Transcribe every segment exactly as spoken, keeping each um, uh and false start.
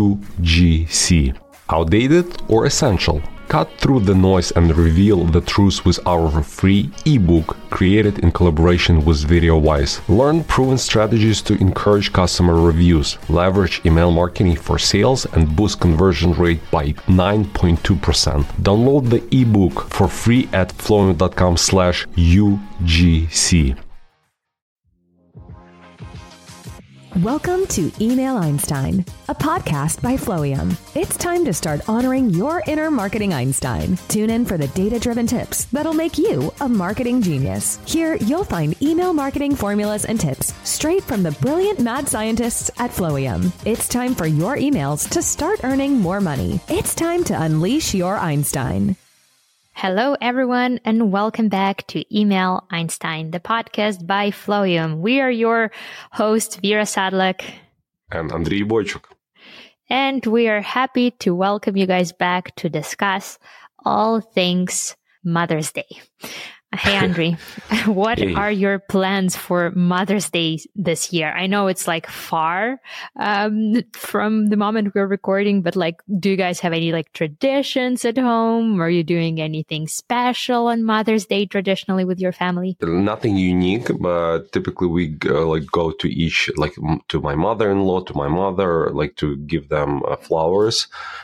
U G C. Outdated or essential? Cut through the noise and reveal the truth with our free ebook created in collaboration with VideoWise. Learn proven strategies to encourage customer reviews, leverage email marketing for sales, and boost conversion rate by nine point two percent. Download the ebook for free at flowium.com slash UGC. Welcome to Email Einstein, a podcast by Flowium. It's time to start honoring your inner marketing Einstein. Tune in for the data-driven tips that'll make you a marketing genius. Here, you'll find email marketing formulas and tips straight from the brilliant mad scientists at Flowium. It's time for your emails to start earning more money. It's time to unleash your Einstein. Hello, everyone, and welcome back to Email Einstein, the podcast by Flowium. We are your hosts, Vera Sadlek and Andriy Boychuk. And we are happy to welcome you guys back to discuss all things Mother's Day. Hey, Andriy, what hey. are your plans for Mother's Day this year? I know it's like far um, from the moment we're recording, but like, do you guys have any like traditions at home? Are you doing anything special on Mother's Day traditionally with your family? Nothing unique, but typically we go, like go to each, like to my mother-in-law, to my mother, like to give them uh, flowers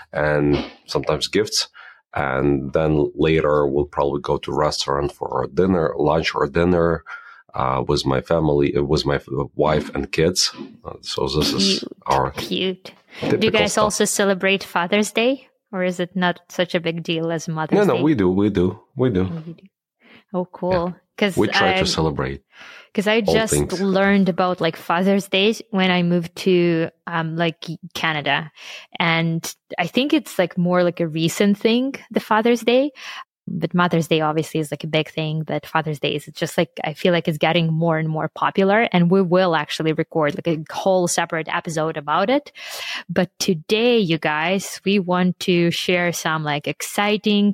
and sometimes gifts. And then later we'll probably go to a restaurant for dinner, lunch or dinner uh, with my family, with my wife and kids. Uh, so this cute, is our cute. Do you guys stuff. also celebrate Father's Day? Or is it not such a big deal as Mother's no, Day? No, no, we do, we do, we do. Oh, you do. Oh, cool. Because we try I, to celebrate. Because I just things. learned about like Father's Day when I moved to um like Canada, and I think it's like more like a recent thing, the Father's Day. But Mother's Day obviously is like a big thing, but Father's Day is just like, I feel like it's getting more and more popular, and we will actually record like a whole separate episode about it. But today, you guys, we want to share some like exciting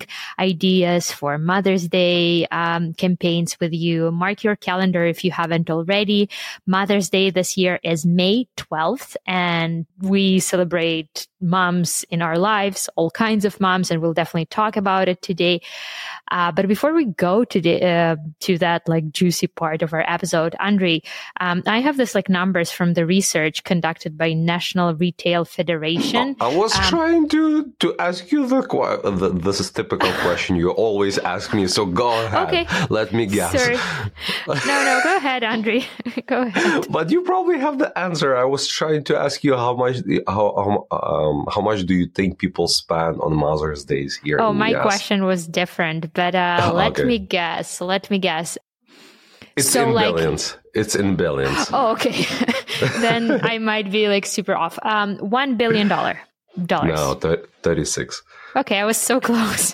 ideas for Mother's Day um, campaigns with you. Mark your calendar if you haven't already. Mother's Day this year is May twelfth, and we celebrate moms in our lives, all kinds of moms, and we'll definitely talk about it today. Uh, but before we go to the uh, to that like juicy part of our episode, Andriy, um, I have this like numbers from the research conducted by National Retail Federation. I was um, trying to to ask you the, the this is typical question you always ask me. So go ahead. Okay. Let me guess. Sorry. No, no, go ahead, Andriy. Go ahead. But you probably have the answer. I was trying to ask you how much how how, um, how much do you think people spend on Mother's Days here? Oh, in my the U S? Question was different, but uh, oh, let okay. me guess. Let me guess. It's so, in like, billions. It's in billions. Oh, okay. Then I might be like super off. Um, one billion dollar dollars. No, th- thirty-six. Okay, I was so close.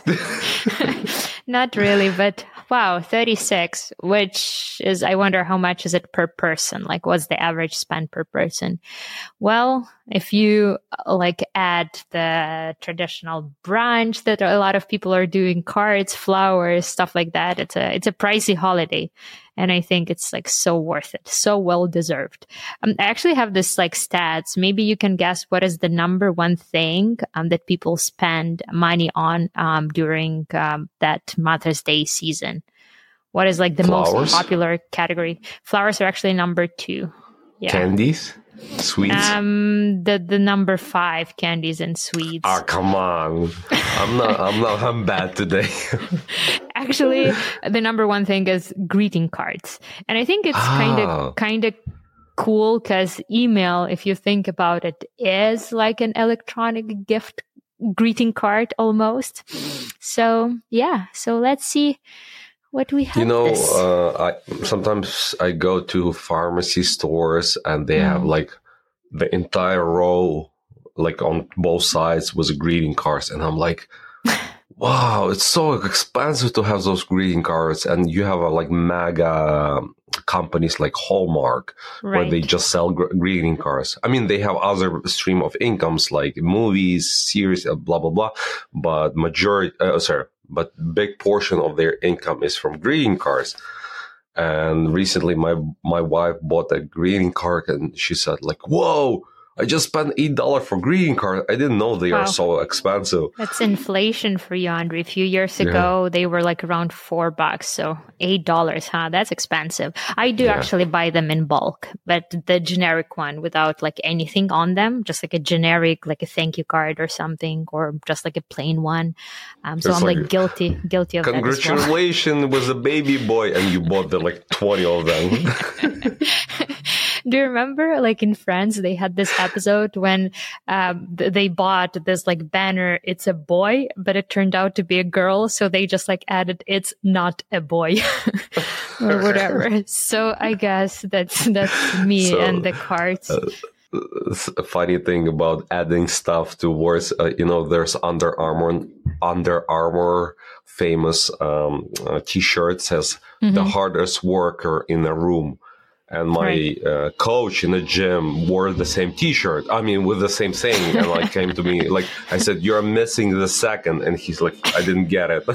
Not really, but wow, thirty-six, which is, I wonder how much is it per person? Like, what's the average spend per person? Well, if you like add the traditional brunch that a lot of people are doing, cards, flowers, stuff like that, it's a it's a pricey holiday. And I think it's like so worth it, so well deserved. Um, I actually have this like stats. Maybe you can guess what is the number one thing um, that people spend money on um, during um, that Mother's Day season. What is like the Flowers? most popular category? Flowers are actually number two. Yeah. Candies? Sweets? Um, the the number five, candies and sweets. Ah, oh, come on! I'm not. I'm not. I'm bad today. Actually, the number one thing is greeting cards, and I think it's kind of ah. kind of cool because email, if you think about it, is like an electronic gift greeting card almost. So yeah. So let's see what we have. You know, this. uh, I sometimes I go to pharmacy stores and they mm. have like the entire row, like on both sides, with greeting cards, and I'm like, wow, it's so expensive to have those greeting cards. And you have a, like mega companies like Hallmark, right, where they just sell gr- greeting cards. I mean, they have other stream of incomes like movies, series, blah blah blah, but majority, uh, sorry. but big portion of their income is from greeting cards. And recently my my wife bought a greeting card and she said like, whoa, I just spent eight dollars for greeting cards. I didn't know they wow. are so expensive. That's inflation for you, Andre. A few years ago, yeah. they were like around four bucks. So eight dollars, huh? That's expensive. I do yeah. actually buy them in bulk, but the generic one without like anything on them, just like a generic, like a thank you card or something, or just like a plain one. Um, so it's I'm like, like guilty, guilty of that. Congratulations well. with a baby boy, and you bought the like twenty of them. Do you remember, like in France, they had this episode when um, th- they bought this like banner, it's a boy, but it turned out to be a girl. So they just like added, it's not a boy or whatever. So I guess that's, that's me so, and the cards. Uh, a funny thing about adding stuff to words, uh, you know, there's Under Armour, Under Armour famous um, uh, t-shirt says mm-hmm. the hardest worker in a room. And my right. uh, coach in the gym wore the same T-shirt. I mean, with the same saying, and like came to me like I said, "You're missing the second," and he's like, "I didn't get it."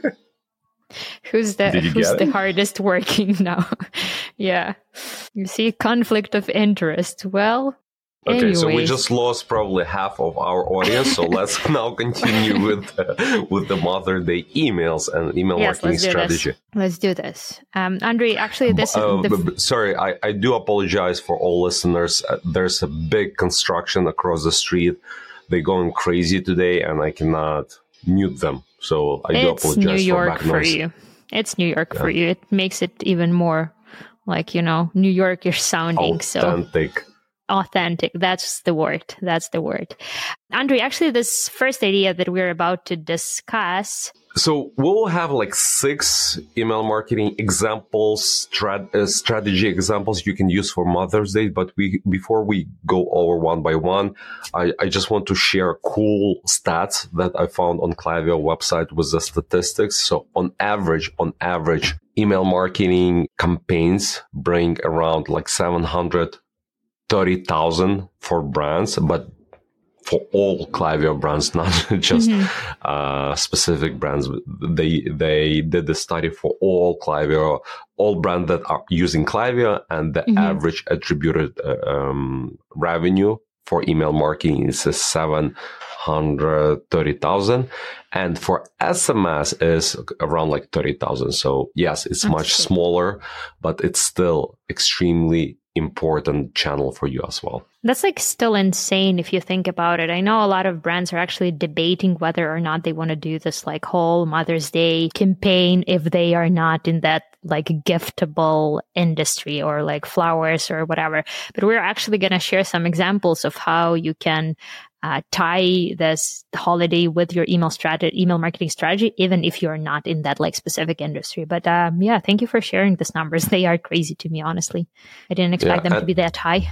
Who's the Who's the it? hardest working now? Yeah, you see, conflict of interest. Well. Okay, Anyways. So we just lost probably half of our audience. So let's now continue with uh, with the Mother's Day emails and email yes, marketing let's strategy. This. Let's do this. Um, Andre, actually, this uh, is... The f- sorry, I, I do apologize for all listeners. Uh, there's a big construction across the street. They're going crazy today, and I cannot mute them. So I do it's apologize New York for back noise. For you. It's New York yeah. for you. It makes it even more like, you know, New York you're sounding. Authentic. So. Authentic. That's the word. That's the word. Andre, actually, this first idea that we're about to discuss. So we'll have like six email marketing examples, strat- uh, strategy examples you can use for Mother's Day. But we before we go over one by one, I, I just want to share cool stats that I found on Klaviyo website with the statistics. So on average, on average, email marketing campaigns bring around like seven hundred thirty thousand for brands, but for all Klaviyo brands, not just mm-hmm. uh, specific brands. They they did the study for all Klaviyo, all brands that are using Klaviyo, and the mm-hmm. average attributed uh, um, revenue for email marketing is seven hundred thirty thousand, and for S M S is around like thirty thousand. So yes, it's That's much true. smaller, but it's still extremely important channel for you as well. That's like still insane if you think about it. I know a lot of brands are actually debating whether or not they want to do this like whole Mother's Day campaign if they are not in that like giftable industry or like flowers or whatever. But we're actually going to share some examples of how you can uh, tie this holiday with your email strategy, email marketing strategy, even if you're not in that like specific industry. But um, yeah, thank you for sharing these numbers. They are crazy to me, honestly. I didn't expect yeah, them to be that high.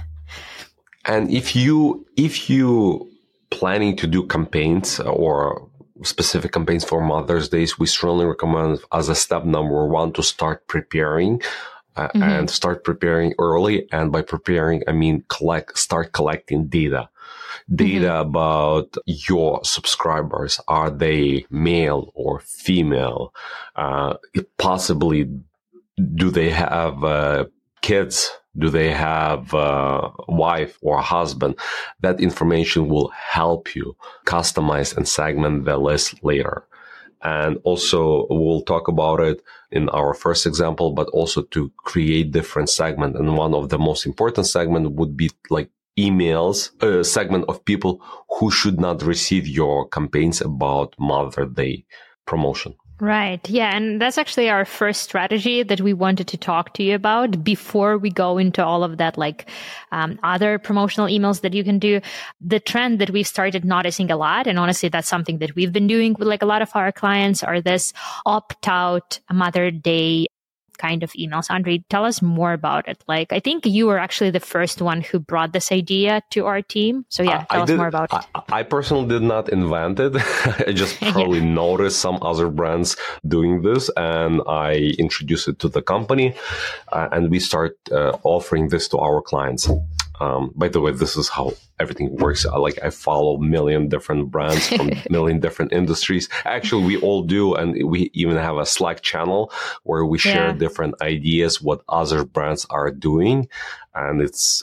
And if you if you planning to do campaigns or specific campaigns for Mother's Day, we strongly recommend as a step number one to start preparing uh, mm-hmm. and start preparing early. And by preparing, I mean collect start collecting data. Data mm-hmm. about your subscribers. Are they male or female? Uh, possibly, do they have uh, kids? Do they have a wife or a husband? That information will help you customize and segment the list later. And also, we'll talk about it in our first example, but also to create different segments. And one of the most important segments would be like emails, a segment of people who should not receive your campaigns about Mother's Day promotion. Right. Yeah. And that's actually our first strategy that we wanted to talk to you about before we go into all of that, like um, other promotional emails that you can do. The trend that we've started noticing a lot, and honestly, that's something that we've been doing with like a lot of our clients, are this opt-out Mother's Day kind of emails. Andre, tell us more about it. Like, I think you were actually the first one who brought this idea to our team. So yeah, tell I us did, more about I, it. I personally did not invent it. I just probably yeah. noticed some other brands doing this, and I introduced it to the company, uh, and we start uh, offering this to our clients. Um, by the way, this is how everything works. I, like I follow a million different brands from a million different industries. Actually, we all do. And we even have a Slack channel where we share yeah. different ideas, what other brands are doing. And it's,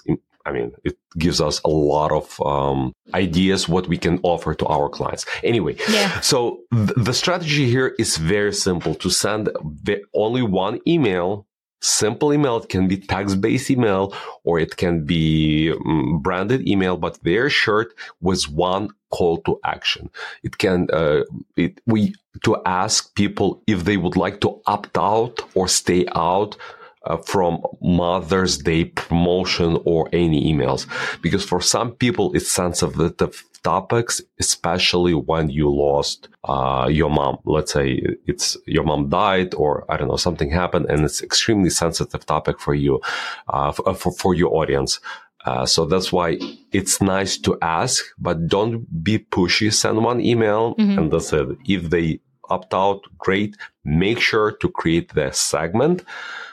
I mean, it gives us a lot of um, ideas what we can offer to our clients. Anyway, yeah. so th- the strategy here is very simple: to send the, only one email. Simple email. It can be text-based email, or it can be um, branded email, but very short with one call to action. It can uh, it, we to ask people if they would like to opt out or stay out uh, from Mother's Day promotion or any emails, because for some people it's sensitive topics, especially when you lost uh, your mom. Let's say it's your mom died, or I don't know, something happened, and it's extremely sensitive topic for you, uh, for, for for your audience. Uh, so that's why it's nice to ask, but don't be pushy. Send one email, mm-hmm. and that's it. If they opt out, great. Make sure to create the segment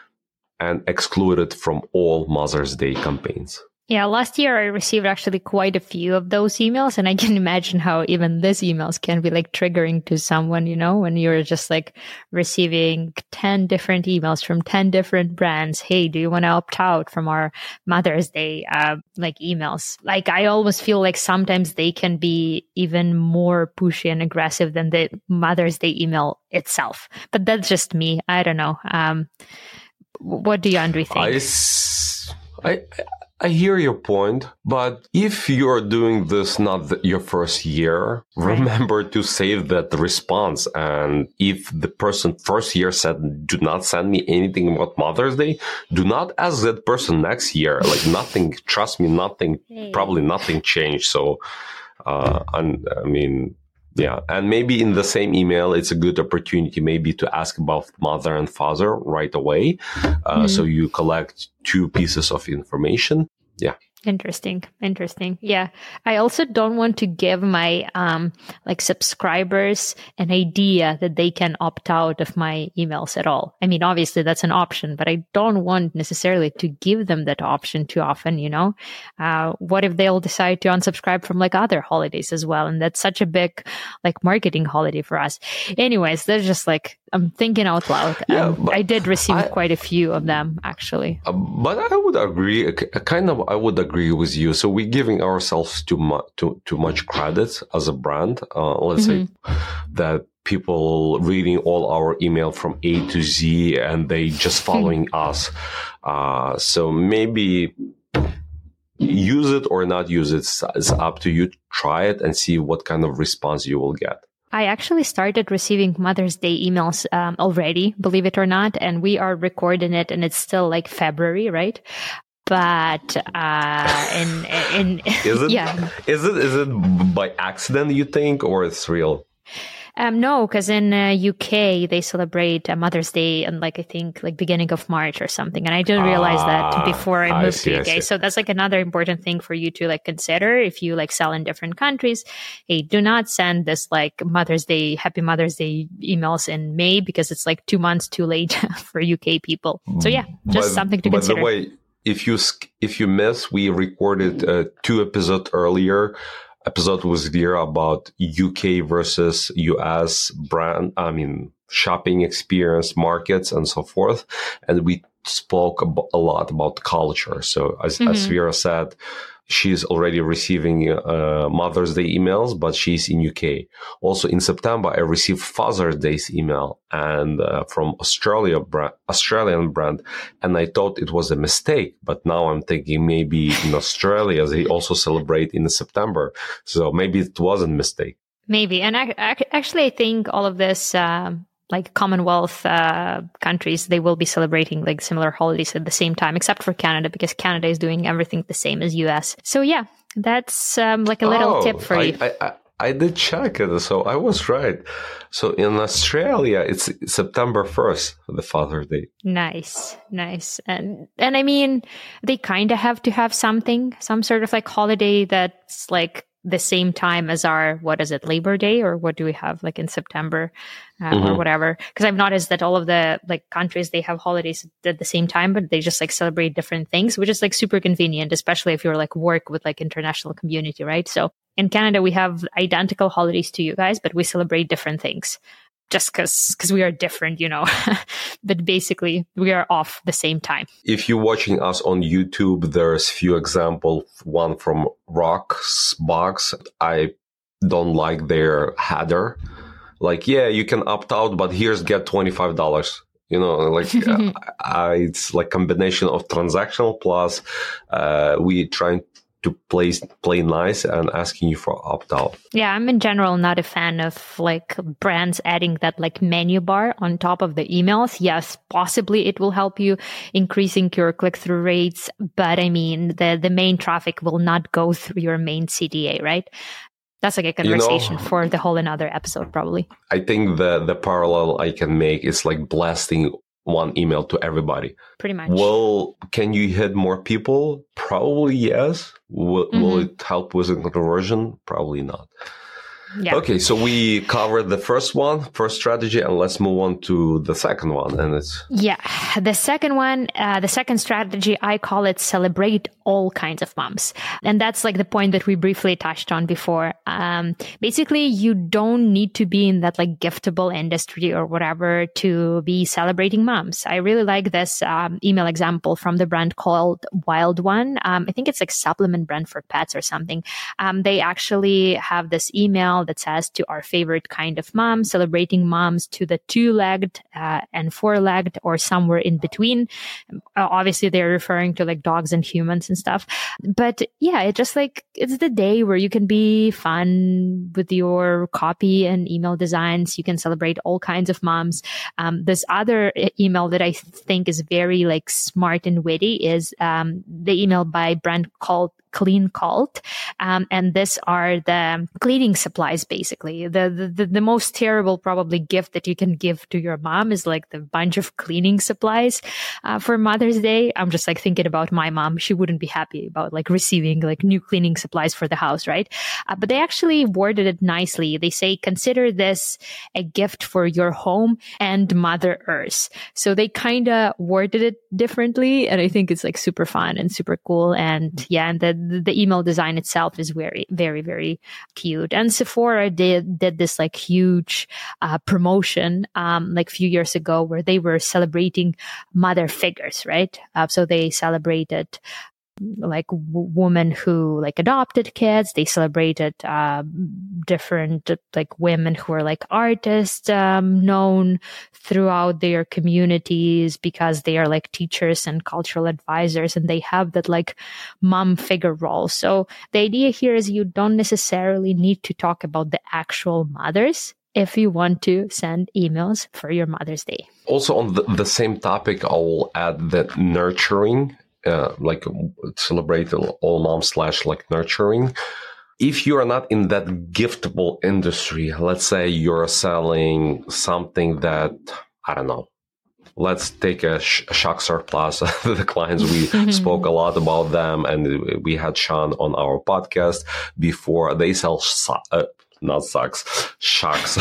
and exclude it from all Mother's Day campaigns. Yeah, last year I received actually quite a few of those emails, and I can imagine how even these emails can be like triggering to someone, you know, when you're just like receiving ten different emails from ten different brands. Hey, do you want to opt out from our Mother's Day uh, like emails? Like, I always feel like sometimes they can be even more pushy and aggressive than the Mother's Day email itself. But that's just me. I don't know. Um, what do you, Andrew, think? I, s- I, I hear your point, but if you're doing this not the, your first year, right, remember to save that response. And if the person first year said, do not send me anything about Mother's Day, do not ask that person next year. Like nothing, trust me, nothing, hey. probably nothing changed. So, uh, and, I mean, yeah. And maybe in the same email, it's a good opportunity maybe to ask about mother and father right away. Uh, mm-hmm. So you collect two pieces of information. Yeah. Interesting. Interesting. Yeah. I also don't want to give my um like subscribers an idea that they can opt out of my emails at all. I mean, obviously that's an option, but I don't want necessarily to give them that option too often, you know? Uh, what if they'll decide to unsubscribe from like other holidays as well? And that's such a big like marketing holiday for us. Anyways, they're just like, I'm thinking out loud. Yeah, um, I did receive I, quite a few of them actually. Uh, but I would agree, kind of, I would agree with you. So we're giving ourselves too much, too, too much credit as a brand. Uh, let's mm-hmm. say that people reading all our email from A to Z and they just following us. Uh, so maybe use it or not use it. It's up to you. Try it and see what kind of response you will get. I actually started receiving Mother's Day emails um, already, believe it or not, and we are recording it, and it's still like February, right? But uh, in in is it yeah, is it is it by accident you think, or it's real? Um, no, because in uh, U K they celebrate uh, Mother's Day and like I think like beginning of March or something, and I didn't realize ah, that before I moved I see, to U K. So that's like another important thing for you to like consider if you like sell in different countries. Hey, do not send this like Mother's Day, Happy Mother's Day emails in May because it's like two months too late for U K people. So yeah, just by, something to by consider. By the way, if you if you miss, we recorded uh, two episodes earlier. Episode was there about U K versus U S brand, I mean, shopping experience markets and so forth. And we spoke ab- a lot about culture. So as, mm-hmm. as Vera said, she's already receiving uh, Mother's Day emails, but she's in U K. Also in September, I received Father's Day's email and uh, from Australia brand, Australian brand. And I thought it was a mistake, but now I'm thinking maybe in Australia, they also celebrate in September. So maybe it wasn't a mistake. Maybe. And I, I, actually, I think all of this, um, like Commonwealth uh, countries, they will be celebrating like similar holidays at the same time, except for Canada, because Canada is doing everything the same as U S. So yeah, that's um, like a little oh, tip for I, you. I, I, I did check it, so I was right. So in Australia, it's September first, the Father's Day. Nice, nice. And and I mean, they kind of have to have something, some sort of like holiday that's like the same time as our, what is it, Labor Day, or what do we have like in September uh, mm-hmm. or whatever? Because I've noticed that all of the like countries, they have holidays at the same time, but they just like celebrate different things, which is like super convenient, especially if you're like work with like international community, right? So in Canada, we have identical holidays to you guys, but we celebrate different things. just because because we are different, you know. But basically, we are off the same time. If you're watching us on YouTube, there's few examples. One from Rocksbox. I don't like their header. Like, yeah, you can opt out, but here's get twenty-five dollars. You know, like uh, I, it's like combination of transactional plus uh, we trying to play play nice and asking you for opt out. Yeah, I'm in general not a fan of like brands adding that like menu bar on top of the emails. Yes, possibly it will help you increasing your click through rates, but I mean the the main traffic will not go through your main C D A, right? That's like a conversation you know, for the whole another episode, probably. I think the the parallel I can make is like blasting one email to everybody. Pretty much. Well, can you hit more people? Probably yes. Will, mm-hmm. will it help with the conversion? Probably not. Yeah. Okay, so we covered the first one, first strategy, and let's move on to the second one. And it's yeah, the second one, uh, the second strategy, I call it celebrate all kinds of moms, and that's like the point that we briefly touched on before. Um, basically, you don't need to be in that like giftable industry or whatever to be celebrating moms. I really like this um, email example from the brand called Wild One. Um, I think it's like supplement brand for pets or something. Um, they actually have this email that says to our favorite kind of mom, celebrating moms to the two-legged uh, and four-legged or somewhere in between. Uh, obviously, they're referring to like dogs and humans and stuff. But yeah, it just like, it's the day where you can be fun with your copy and email designs. You can celebrate all kinds of moms. Um, this other email that I think is very like smart and witty is um, the email by brand called Clean Cult. Um, and this are the cleaning supplies, basically. The, the, the most terrible probably gift that you can give to your mom is like the bunch of cleaning supplies uh, for Mother's Day. I'm just like thinking about my mom. She wouldn't be happy about like receiving like new cleaning supplies for the house, right? Uh, but they actually worded it nicely. They say, consider this a gift for your home and Mother Earth. So they kind of worded it differently. And I think it's like super fun and super cool. And yeah, and the the email design itself is very, very, very cute. And Sephora did, did this like huge uh, promotion um, like a few years ago where they were celebrating mother figures, right? Uh, so they celebrated like w- women who like adopted kids. They celebrated uh, different like women who are like artists um, known throughout their communities because they are like teachers and cultural advisors, and they have that like mom figure role. So the idea here is you don't necessarily need to talk about the actual mothers if you want to send emails for your Mother's Day. Also on the, the same topic, I'll add that nurturing. Uh, like celebrate all mom slash like nurturing. If you are not in that giftable industry, let's say you're selling something that, I don't know, let's take a, sh- a shock surplus. The clients, we spoke a lot about them, and we had Sean on our podcast before. They sell, so- uh, not socks, shocks.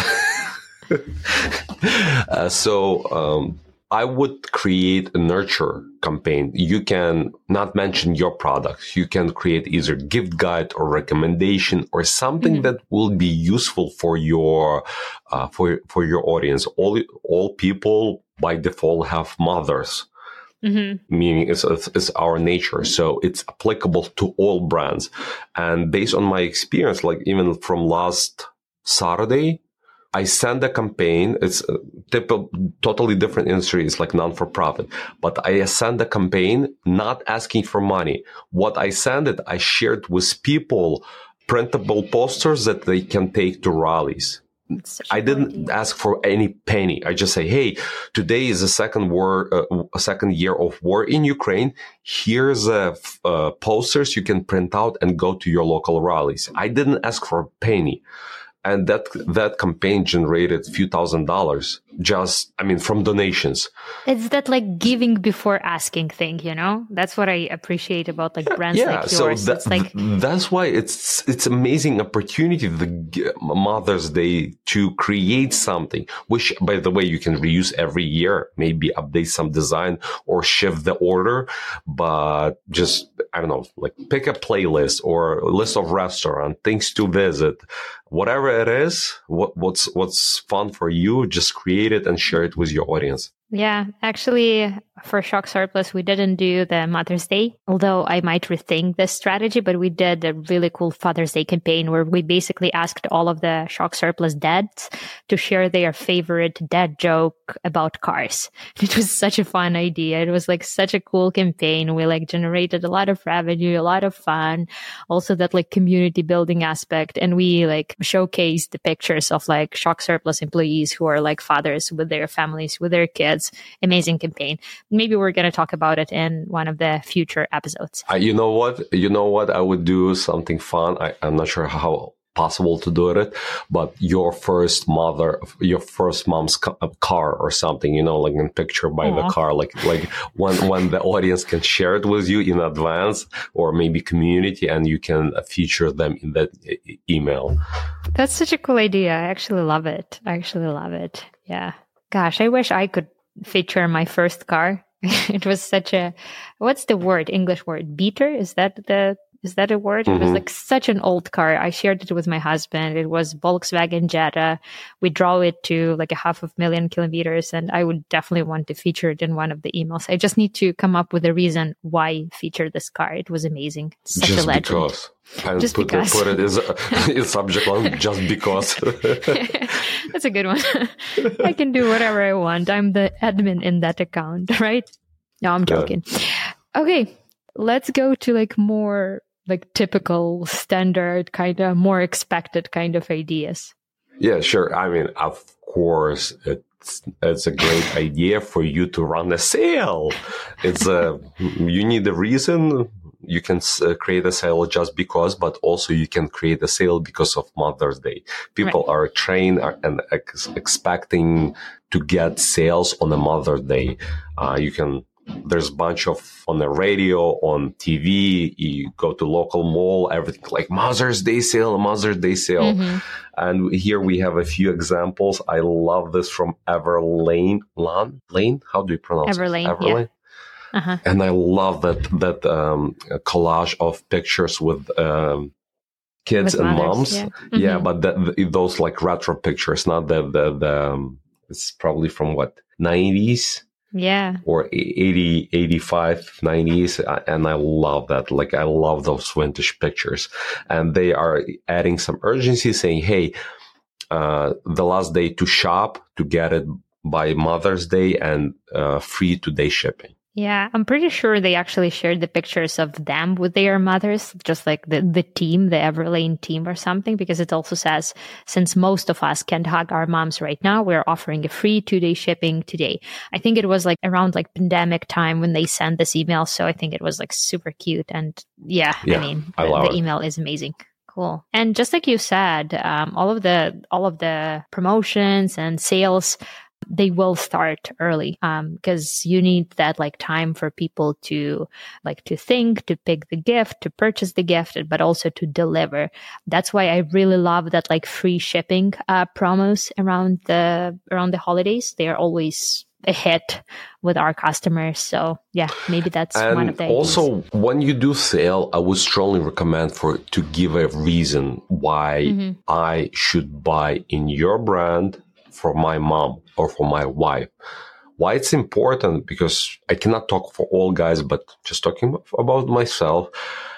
uh, so, um, I would create a nurture campaign. You can not mention your products. You can create either gift guide or recommendation or something mm-hmm. that will be useful for your uh, for for your audience. All all people by default have mothers, mm-hmm. meaning it's, it's it's our nature. So it's applicable to all brands. And based on my experience, like even from last Saturday, I send a campaign. It's a typical, totally different industry. It's like non-for-profit. But I send a campaign not asking for money. What I send it, I shared with people printable posters that they can take to rallies. I didn't idea. ask for any penny. I just say, hey, today is the second war, uh, second year of war in Ukraine. Here's uh, f- uh, posters you can print out and go to your local rallies. I didn't ask for a penny. And that that campaign generated a few thousand dollars just, I mean, from donations. It's that like giving before asking thing, you know? That's what I appreciate about like brands yeah, like yours. So that, it's like that's why it's it's amazing opportunity, the Mother's Day, to create something, which, by the way, you can reuse every year, maybe update some design or shift the order. But just, I don't know, like pick a playlist or a list of restaurant, things to visit, whatever it is, what, what's what's fun for you, just create it and share it with your audience. Yeah, actually, for Shock Surplus, we didn't do the Mother's Day, although I might rethink this strategy, but we did a really cool Father's Day campaign where we basically asked all of the Shock Surplus dads to share their favorite dad joke about cars. It was such a fun idea. It was like such a cool campaign. We like generated a lot of revenue, a lot of fun, also that like community building aspect. And we like showcased the pictures of like Shock Surplus employees who are like fathers with their families, with their kids. Amazing campaign. Maybe we're going to talk about it in one of the future episodes. Uh, you know what? You know what? I would do something fun. I, I'm not sure how possible to do it, but your first mother, your first mom's ca- car or something, you know, like in picture by Aww. the car, like like when when the audience can share it with you in advance, or maybe community, and you can feature them in that e- email. That's such a cool idea. I actually love it. I actually love it. Yeah. Gosh, I wish I could feature my first car. It was such a, what's the word, English word? Beater? Is that the, is that a word? Mm-hmm. It was like such an old car. I shared it with my husband. It was Volkswagen Jetta. We drove it to like a half of million kilometers, and I would definitely want to feature it in one of the emails. I just need to come up with a reason why feature this car. It was amazing. Such just a legend. Because. And just put, because. put it as a, as subject line, just because. That's a good one. I can do whatever I want. I'm the admin in that account, right? No, I'm joking. Yeah. Okay, let's go to like more like typical, standard, kind of more expected kind of ideas. Yeah, sure. I mean, of course, it's it's a great idea for you to run a sale. It's a you need a reason. You can uh, create a sale just because, but also you can create a sale because of Mother's Day. People right. are trained and ex- expecting to get sales on a Mother's Day. Uh, you can, there's a bunch of, on the radio, on T V, you go to local mall, everything like Mother's Day sale, Mother's Day sale. Mm-hmm. And here we have a few examples. I love this from Everlane. Lane? Lane? How do you pronounce Everlane, it? Everlane. Yeah. Uh-huh. And I love that that um, collage of pictures with um, kids with and mothers, moms. Yeah, mm-hmm. yeah but the, the, those like retro pictures, not the the, the um, it's probably from what, nineties? Yeah. Or eighty, eighty-five, nineties. And I love that. Like, I love those vintage pictures. And they are adding some urgency, saying, hey, uh, the last day to shop, to get it by Mother's Day, and uh, free two-day shipping. Yeah, I'm pretty sure they actually shared the pictures of them with their mothers, just like the, the team, the Everlane team or something, because it also says, since most of us can't hug our moms right now, we're offering a free two-day shipping today. I think it was like around like pandemic time when they sent this email. So I think it was like super cute. And yeah, yeah I mean, I the, the it. email is amazing. Cool. And just like you said, um, all of the all of the promotions and sales, they will start early because um, you need that like time for people to like to think, to pick the gift, to purchase the gift, but also to deliver. That's why I really love that like free shipping uh, promos around the around the holidays. They are always a hit with our customers. So yeah, maybe that's and one of the also ideas. When you do sale, I would strongly recommend for to give a reason why mm-hmm. I should buy in your brand for my mom or for my wife. Why it's important, because I cannot talk for all guys, but just talking about myself,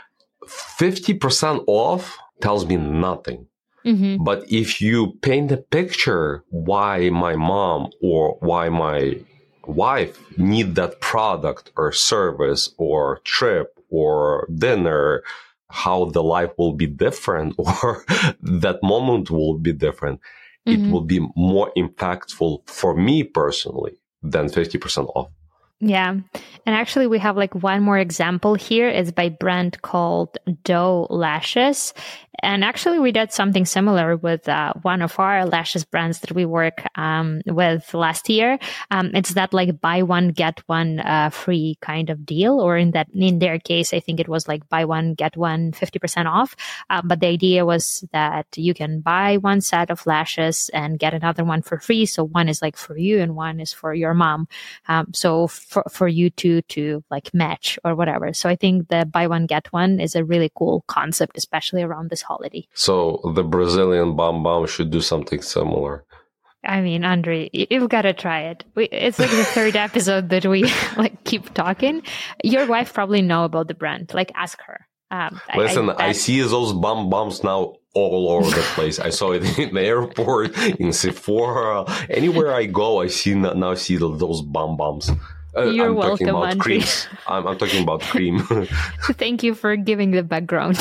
fifty percent off tells me nothing. Mm-hmm. But if you paint a picture why my mom or why my wife need that product or service or trip or dinner, how the life will be different or that moment will be different, mm-hmm. it will be more impactful for me personally than fifty percent off. Yeah. And actually we have like one more example here. It's by a brand called Doe Lashes. And actually we did something similar with uh, one of our lashes brands that we work um, with last year. Um, it's that like buy one, get one uh, free kind of deal. Or in that, in their case, I think it was like buy one, get one fifty percent off. Uh, but the idea was that you can buy one set of lashes and get another one for free. So one is like for you and one is for your mom. Um, so for, for you two to like match or whatever. So I think the buy one, get one is a really cool concept, especially around this holiday. So the Brazilian Bam Bam should do something similar. I mean, Andre, you've got to try it. We, it's like the third episode that we like keep talking. Your wife probably know about the brand. Like, ask her. Um, Listen, I, I, I see those Bam Bams now all over the place. I saw it in the airport, in Sephora, anywhere I go. I see now see those Bam Bams. Uh, You're I'm welcome, talking about Andre. creams. I'm, I'm talking about cream. Thank you for giving the background.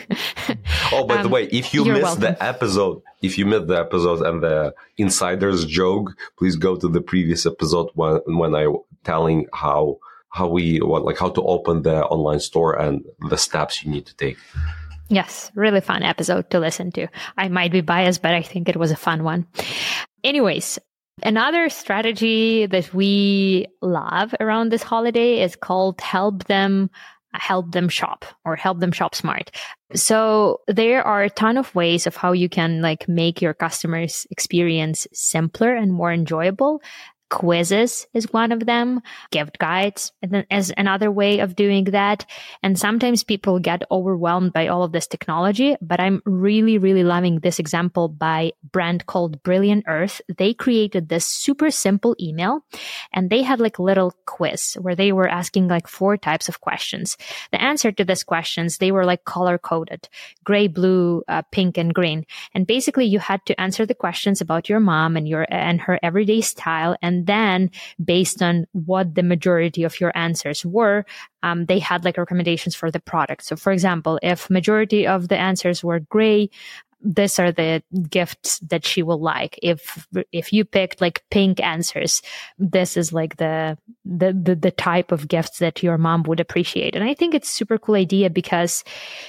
Oh, by um, the way, if you missed welcome. the episode, if you missed the episode and the insider's joke, please go to the previous episode when when I telling how how we what like how to open the online store and the steps you need to take. Yes, really fun episode to listen to. I might be biased, but I think it was a fun one. Anyways, another strategy that we love around this holiday is called help them help them shop or help them shop smart. So there are a ton of ways of how you can like make your customers' experience simpler and more enjoyable. Quizzes is one of them, gift guides and then as another way of doing that. And sometimes people get overwhelmed by all of this technology, but I'm really, really loving this example by a brand called Brilliant Earth. They created this super simple email and they had like a little quiz where they were asking like four types of questions. The answer to these questions, they were like color coded, gray, blue, uh, pink, and green. And basically you had to answer the questions about your mom and your, and her everyday style. And then based on what the majority of your answers were, um, they had like recommendations for the product. So for example, if majority of the answers were gray, these are the gifts that she will like. If if you picked like pink answers, this is like the, the the the type of gifts that your mom would appreciate. And I think it's a super cool idea because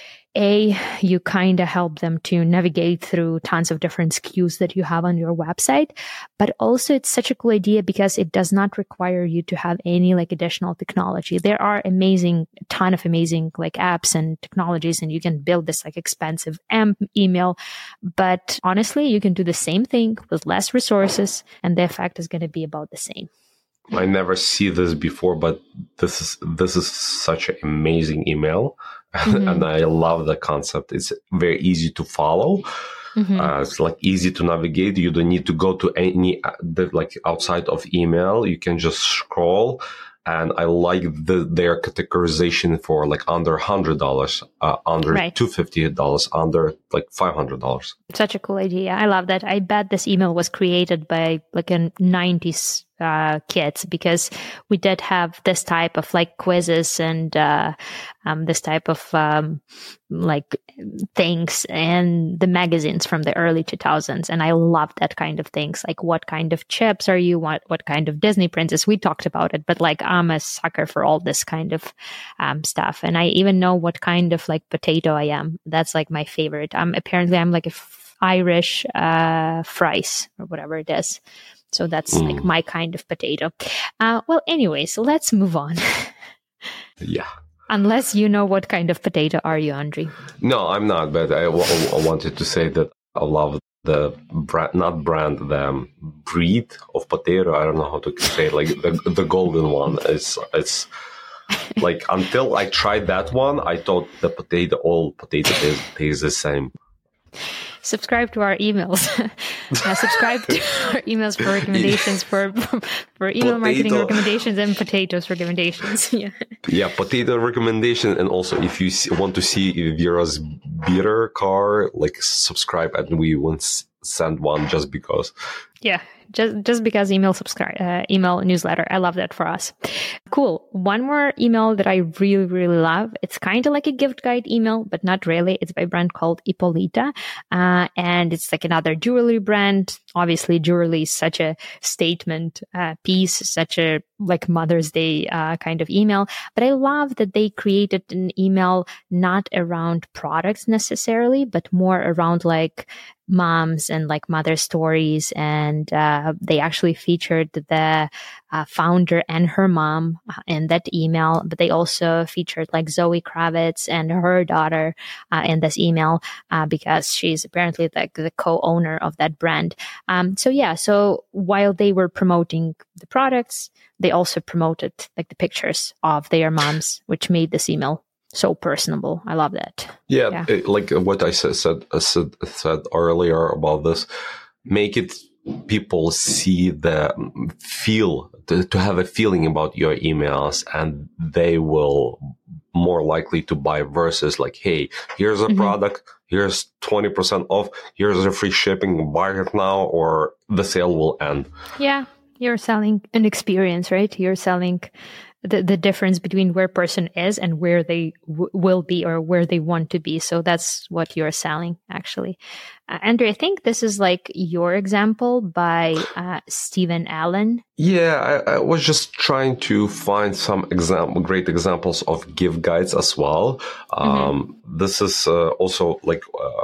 A, you kind of help them to navigate through tons of different S K Us that you have on your website. But also it's such a cool idea because it does not require you to have any like additional technology. There are amazing, ton of amazing like apps and technologies, and you can build this like expensive M email. But honestly, you can do the same thing with less resources and the effect is going to be about the same. I never see this before, but this is this is such an amazing email. Mm-hmm. And I love the concept. It's very easy to follow. Mm-hmm. Uh, it's like easy to navigate. You don't need to go to any the, like outside of email. You can just scroll. And I like the, their categorization for like under one hundred dollars, uh, under right. two hundred fifty dollars, under like five hundred dollars. Such a cool idea. I love that. I bet this email was created by like a nineties uh, kids because we did have this type of like quizzes and uh, um, this type of um, like things and the magazines from the early two thousands. And I love that kind of things. Like what kind of chips are you? What, what kind of Disney princess? We talked about it, but like I'm a sucker for all this kind of um, stuff. And I even know what kind of like potato I am. That's like my favorite. Um, apparently I'm like a f- Irish uh, fries or whatever it is. So that's mm. like my kind of potato. Uh, well, anyways, let's move on. Yeah. Unless you know what kind of potato are you, Andre? No, I'm not. But I, w- I wanted to say that I love the brand, not brand, the breed of potato. I don't know how to say it, like the the golden one. It's it's like until I tried that one, I thought the potato, all potato taste, tastes the same. Subscribe to our emails. uh, subscribe to our emails for recommendations for for email potato. Marketing recommendations and potatoes recommendations. Yeah. Yeah, potato recommendation, and also if you see, want to see Vera's beer car, like subscribe, and we won't send one just because. Yeah. Just just because email subscribe uh, email newsletter. I love that for us. Cool. One more email that I really, really love. It's kind of like a gift guide email, but not really. It's by a brand called Ippolita. Uh, and it's like another jewelry brand. Obviously, jewelry is such a statement uh, piece, such a like Mother's Day uh, kind of email. But I love that they created an email not around products necessarily, but more around like moms and like mother stories. And uh, they actually featured the uh, founder and her mom in that email, but they also featured like Zoe Kravitz and her daughter uh, in this email uh, because she's apparently like the co-owner of that brand. Um, so yeah, so while they were promoting the products, they also promoted like the pictures of their moms, which made this email so personable. I love that. Yeah, yeah. It, like what I said, said said said earlier about this, make it people see the feel to, to have a feeling about your emails, and they will more likely to buy versus like, hey, here's a mm-hmm. product, here's twenty percent off, here's a free shipping, buy it now or the sale will end. Yeah, you're selling an experience, right? You're selling the, the difference between where a person is and where they w- will be or where they want to be. So that's what you're selling, actually. Uh, Andrew, I think this is like your example by uh, Stephen Allen. Yeah, I, I was just trying to find some example, great examples of gift guides as well. Um, mm-hmm. This is uh, also like uh,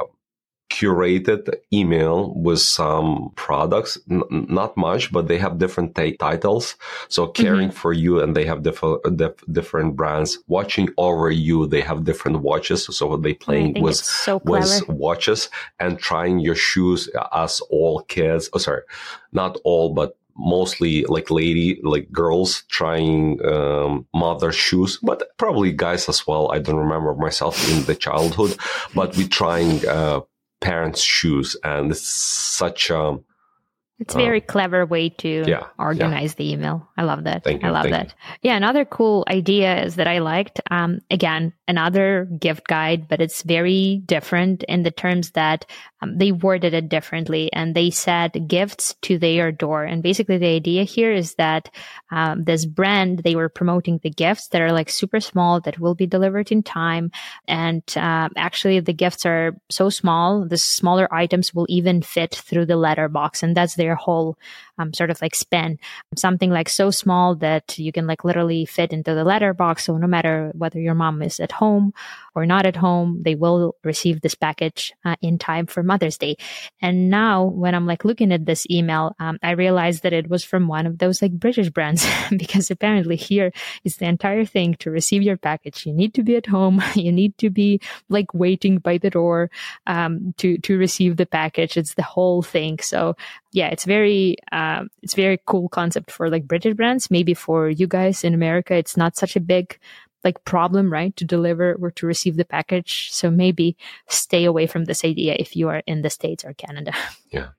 curated email with some products, N- not much, but they have different t- titles. So caring mm-hmm. for you, and they have different dif- different brands. Watching over you, they have different watches. So they playing with so with watches, and trying your shoes as all kids. Oh, sorry, not all, but mostly like lady, like girls trying um, mother shoes, but probably guys as well. I don't remember myself in the childhood, but we trying uh, parents' shoes, and it's such a it's a very uh, clever way to yeah, organize yeah. the email. I love that. Thank you, I love thank that. You. Yeah, another cool idea is that I liked, um, again, another gift guide, but it's very different in the terms that um, they worded it differently, and they said gifts to their door. And basically the idea here is that um, this brand, they were promoting the gifts that are like super small, that will be delivered in time. And uh, actually the gifts are so small, the smaller items will even fit through the letterbox. And that's their whole um, sort of like spin. Something like so small that you can like literally fit into the letterbox. So no matter whether your mom is at home or not at home, they will receive this package uh, in time for Mother's Day. And now when I'm like looking at this email, um, I realized that it was from one of those like British brands, because apparently here is the entire thing to receive your package. You need to be at home. You need to be like waiting by the door um, to, to receive the package. It's the whole thing. So yeah, it's very, um, it's very cool concept for like British brands. Maybe for you guys in America, it's not such a big like problem, right, to deliver or to receive the package. So maybe stay away from this idea if you are in the States or Canada. Yeah.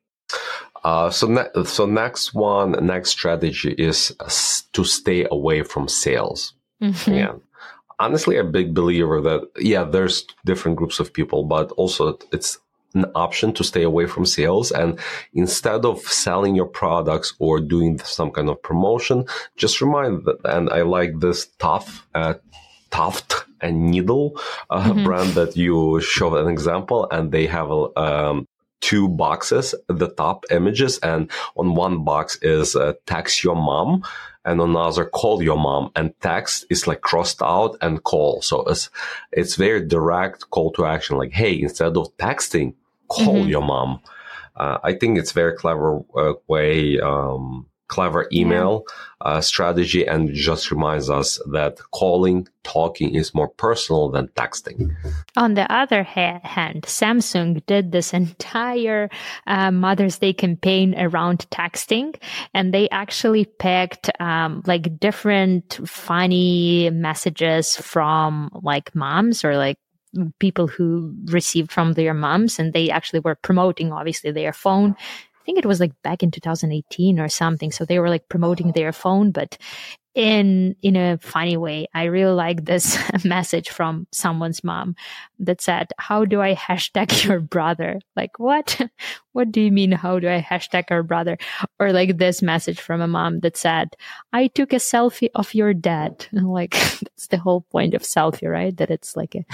Uh, so, ne- so next one, next strategy is to stay away from sales. Mm-hmm. Yeah. Honestly, a big believer that, yeah, there's different groups of people, but also it's an option to stay away from sales. And instead of selling your products or doing some kind of promotion, just remind that, and I like this tough, uh, Tuft and Needle uh, mm-hmm. brand that you show an example, and they have a, um, two boxes, the top images, and on one box is uh, text your mom, and on another call your mom, and text is like crossed out and call. So it's, it's very direct call to action. Like, hey, instead of texting, call mm-hmm. your mom. Uh, I think it's very clever uh, way, um, clever email yeah. uh, strategy, and just reminds us that calling, talking is more personal than texting. On the other ha- hand, Samsung did this entire uh, Mother's Day campaign around texting, and they actually picked um, like different funny messages from like moms or like people who received from their moms, and they actually were promoting obviously their phone. I think it was like back in two thousand eighteen or something. So they were like promoting their phone, but in in a funny way. I really like this message from someone's mom that said, "How do I hashtag your brother?" Like, what? What do you mean, how do I hashtag our brother? Or like this message from a mom that said, "I took a selfie of your dad." Like, that's the whole point of selfie, right? That it's like a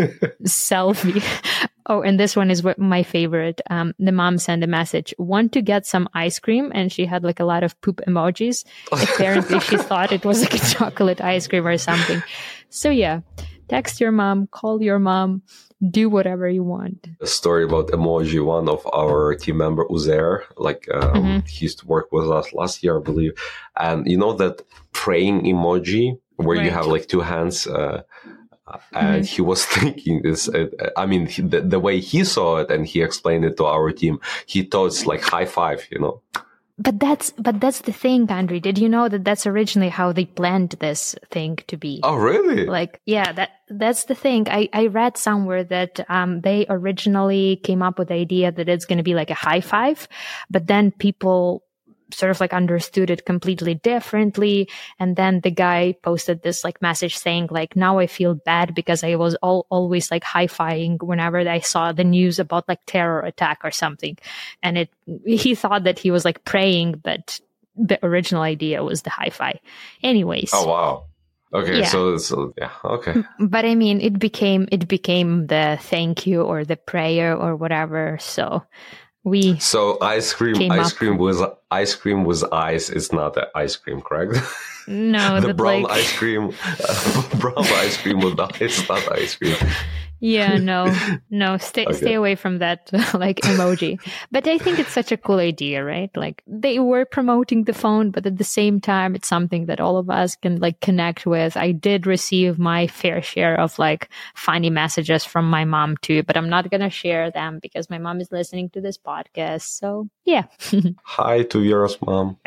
selfie. Oh, and this one is what my favorite. Um, the mom sent a message, "Want to get some ice cream?" And she had like a lot of poop emojis. Apparently she thought it was like a chocolate ice cream or something. So yeah, text your mom, call your mom, do whatever you want. A story about emoji. One of our team member, Uzair, like um, mm-hmm. he used to work with us last year, I believe. And you know that praying emoji where right. you have like two hands, uh, and mm-hmm. he was thinking this, uh, I mean, he, the, the way he saw it and he explained it to our team, he thought it's like high five, you know, But that's but that's the thing, Andrei. Did you know that that's originally how they planned this thing to be? Oh, really? Like, yeah, that that's the thing. I, I read somewhere that um they originally came up with the idea that it's going to be like a high five, but then people sort of like understood it completely differently. And then the guy posted this like message saying like, now I feel bad because I was all, always like high-fiving whenever I saw the news about like terror attack or something. And it, he thought that he was like praying, but the original idea was the hi-fi. Anyways. Oh, wow. Okay. Yeah. So, so, yeah. Okay. But I mean, it became, it became the thank you or the prayer or whatever. So we so ice cream, ice up. cream with ice cream with ice is not an ice cream, correct? No, the brown like, ice cream, uh, brown ice cream with ice, it's not ice cream. Yeah, no, no, stay Okay. stay away from that like emoji. But I think it's such a cool idea, right? Like they were promoting the phone, but at the same time, it's something that all of us can like connect with. I did receive my fair share of like funny messages from my mom too, but I'm not gonna share them because my mom is listening to this podcast. So yeah. Hi to Vera's mom.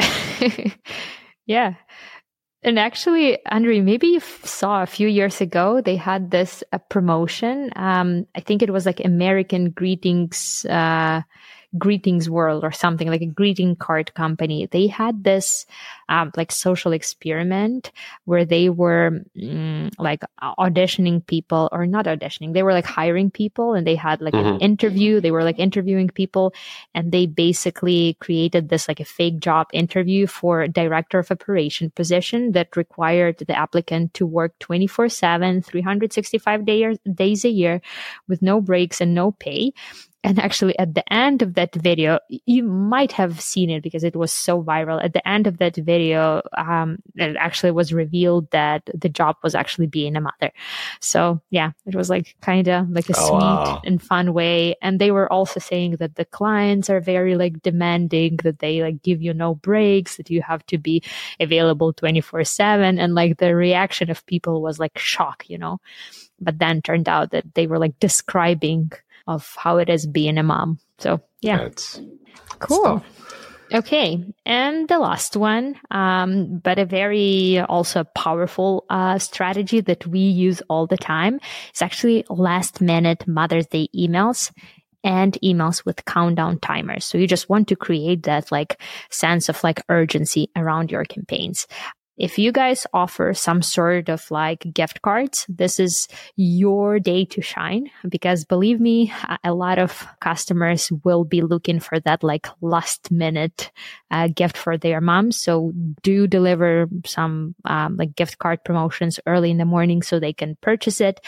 Yeah. And actually, Andrei, maybe you f- saw a few years ago, they had this uh, promotion. Um, I think it was like American Greetings, uh, Greetings World or something, like a greeting card company. They had this um, like social experiment where they were mm, like auditioning people, or not auditioning, they were like hiring people, and they had like Mhm. an interview. They were like interviewing people, and they basically created this like a fake job interview for a director of operation position that required the applicant to work twenty-four seven, three hundred sixty-five day- days a year with no breaks and no pay. And actually, at the end of that video, you might have seen it because it was so viral. At the end of that video, um, it actually was revealed that the job was actually being a mother. So yeah, it was like kind of like a Oh, sweet wow. and fun way. And they were also saying that the clients are very like demanding, that they like give you no breaks, that you have to be available twenty-four seven. And like the reaction of people was like shock, you know, but then turned out that they were like describing of how it is being a mom. So yeah, It's cool. Okay. And the last one, um, but a very also powerful uh, strategy that we use all the time is actually last minute Mother's Day emails and emails with countdown timers. So you just want to create that like sense of like urgency around your campaigns. If you guys offer some sort of like gift cards, this is your day to shine, because believe me, a lot of customers will be looking for that like last minute uh, gift for their mom. So do deliver some um, like gift card promotions early in the morning so they can purchase it.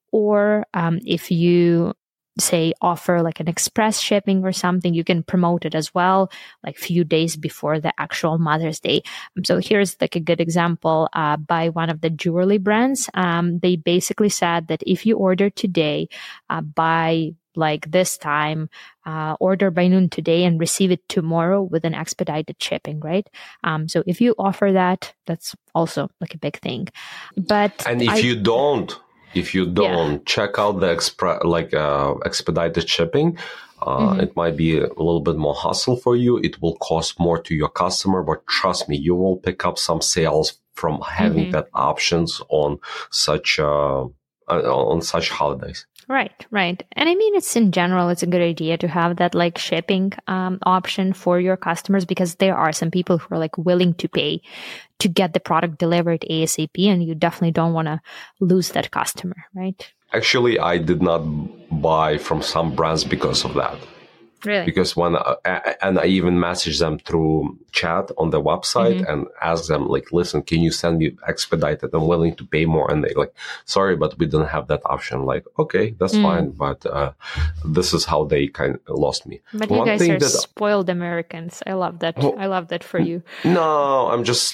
Or um, if you say offer like an express shipping or something, you can promote it as well, like few days before the actual Mother's Day. So here's like a good example uh, by one of the jewelry brands. Um, they basically said that if you order today uh, by like this time, uh, order by noon today and receive it tomorrow with an expedited shipping, right? Um, so if you offer that, that's also like a big thing. But and if I, you don't, If you don't Yeah. check out the expre- like uh, expedited shipping, uh, Mhm. it might be a little bit more hassle for you. It will cost more to your customer, but trust me, you will pick up some sales from having Mhm. that options on such uh, uh, on such holidays. Right, right. And I mean, it's in general, it's a good idea to have that like shipping um, option for your customers, because there are some people who are like willing to pay to get the product delivered ASAP, and you definitely don't want to lose that customer, right? Actually, I did not buy from some brands because of that. Really? Because when uh, and I even message them through chat on the website Mhm. and ask them like, listen, can you send me expedited? I'm willing to pay more. And they like, sorry, but we don't have that option. Like, okay, that's Mm. fine. But uh, this is how they kind of lost me. But you One guys thing are that- spoiled Americans. I love that. Well- I love that for you. No, I'm just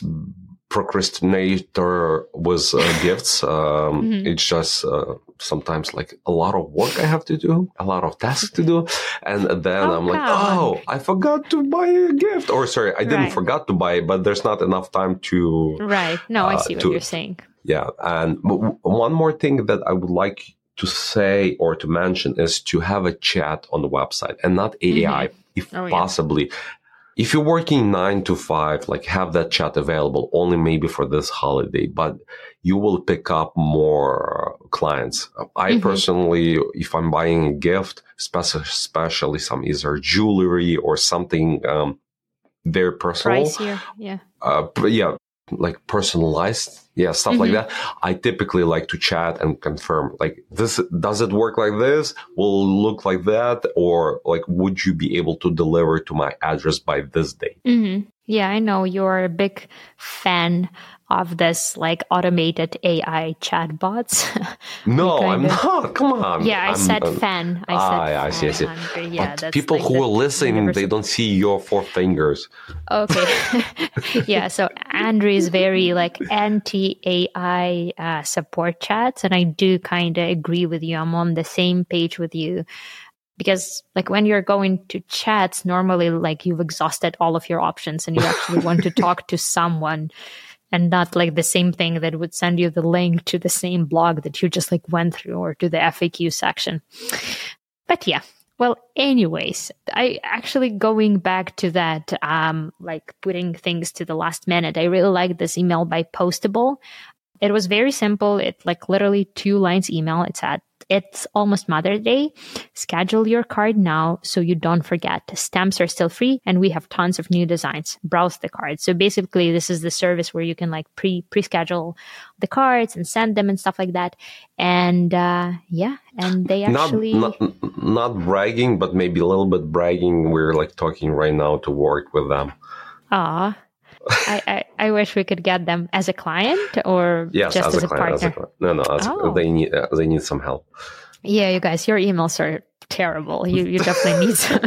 procrastinator with uh, gifts. Um, Mhm. It's just uh, sometimes like a lot of work I have to do, a lot of tasks to do. And then Oh, I'm like, come oh, I forgot to buy a gift. Or sorry, I didn't Right. forgot to buy it, but there's not enough time to, Right. No, I Uh, see what to- you're saying. yeah. And w- one more thing that I would like to say or to mention is to have a chat on the website and not A I, if Oh, yeah. possibly. if you're working nine to five, like have that chat available only maybe for this holiday, but you will pick up more clients. I mm-hmm. personally, if I'm buying a gift, especially, especially some either jewelry or something um, very personal. Pricier, yeah. Uh, yeah, like personalized, yeah, stuff mm-hmm. like that. I typically like to chat and confirm, like, this, does it work like this? Will it look like that? Or like, would you be able to deliver to my address by this date? Mm-hmm. Yeah, I know you're a big fan of this, like, automated A I chatbots. No, I'm of... not. Come on. Yeah, I I'm, said um, fan. I ah, said yeah, fan. I see, I see. Andre. Yeah, but that's people like who are listening, universal... they don't see your four fingers. Okay. Yeah, so Andre is very, like, anti-A I uh, support chats, and I do kind of agree with you. I'm on the same page with you. Because like when you're going to chats, normally like you've exhausted all of your options and you actually want to talk to someone and not like the same thing that would send you the link to the same blog that you just like went through or to the F A Q section. But yeah, well, anyways, I actually going back to that, um, like putting things to the last minute. I really like this email by Postable. It was very simple. It's like literally two lines email. It's at It's almost Mother's Day. Schedule your card now so you don't forget. Stamps are still free and we have tons of new designs. Browse the cards. So basically, this is the service where you can like pre pre-schedule the cards and send them and stuff like that. And uh, yeah, and they actually not, not not bragging, but maybe a little bit bragging. We're like talking right now to work with them. Ah. I, I, I wish we could get them as a client or yes, just as, as a, a, client, partner. As a, no, no, as, oh. they need uh, they need some help. Yeah, you guys, your emails are terrible. You you definitely need some.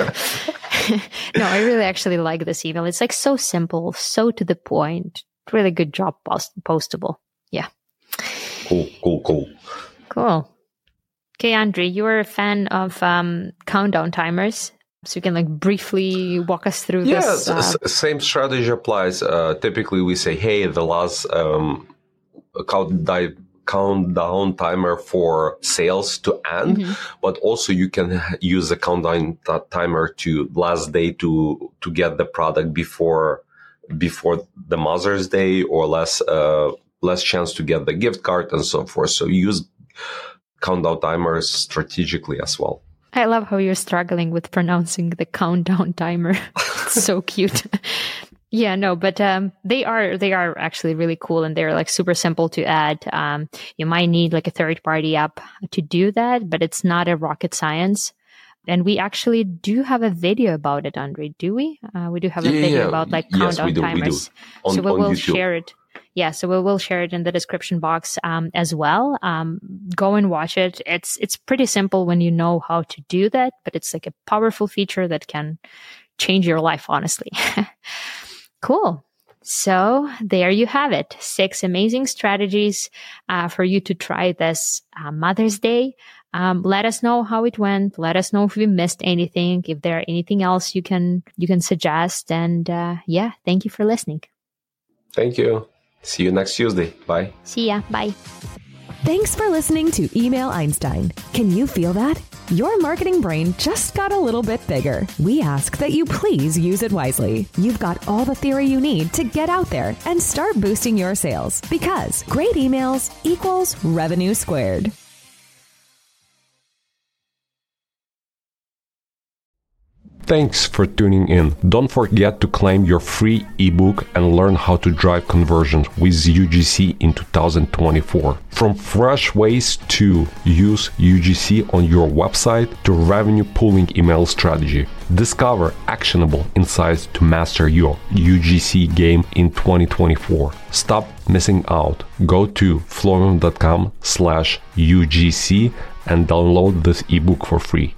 No, I really actually like this email. It's like so simple, so to the point. Really good job, post- Postable. Yeah. Cool, cool, cool. Cool. Okay, Andre, you're a fan of um, countdown timers. So you can like briefly walk us through yeah, this. Yeah, uh... same strategy applies. Uh, typically, we say, "Hey, the last um, countdown countdown timer for sales to end," mm-hmm. but also you can use the countdown t- timer to last day to to get the product before before the Mother's Day, or less uh, less chance to get the gift card and so forth. So use countdown timers strategically as well. I love how you're struggling with pronouncing the countdown timer. It's so cute. Yeah, no, but um, they are they are actually really cool and they're like super simple to add. Um, you might need like a third party app to do that, but it's not a rocket science. And we actually do have a video about it, Andre, do we? Uh, we do have a yeah, video yeah. about like yes, countdown we do, timers. We do. On, so we will YouTube. share it. Yeah, so we will share it in the description box um, as well. Um, go and watch it. It's it's pretty simple when you know how to do that, but it's like a powerful feature that can change your life, honestly. Cool. So there you have it. Six amazing strategies uh, for you to try this uh, Mother's Day. Um, let us know how it went. Let us know if we missed anything, if there anything else you can you can suggest. And uh, yeah, thank you for listening. Thank you. See you next Tuesday. Bye. See ya. Bye. Thanks for listening to Email Einstein. Can you feel that? Your marketing brain just got a little bit bigger. We ask that you please use it wisely. You've got all the theory you need to get out there and start boosting your sales, because great emails equals revenue squared. Thanks for tuning in. Don't forget to claim your free ebook and learn how to drive conversions with U G C in two thousand twenty-four. From fresh ways to use U G C on your website to revenue pooling email strategy. Discover actionable insights to master your U G C game in twenty twenty-four. Stop missing out. Go to flowium dot com slash U G C and download this ebook for free.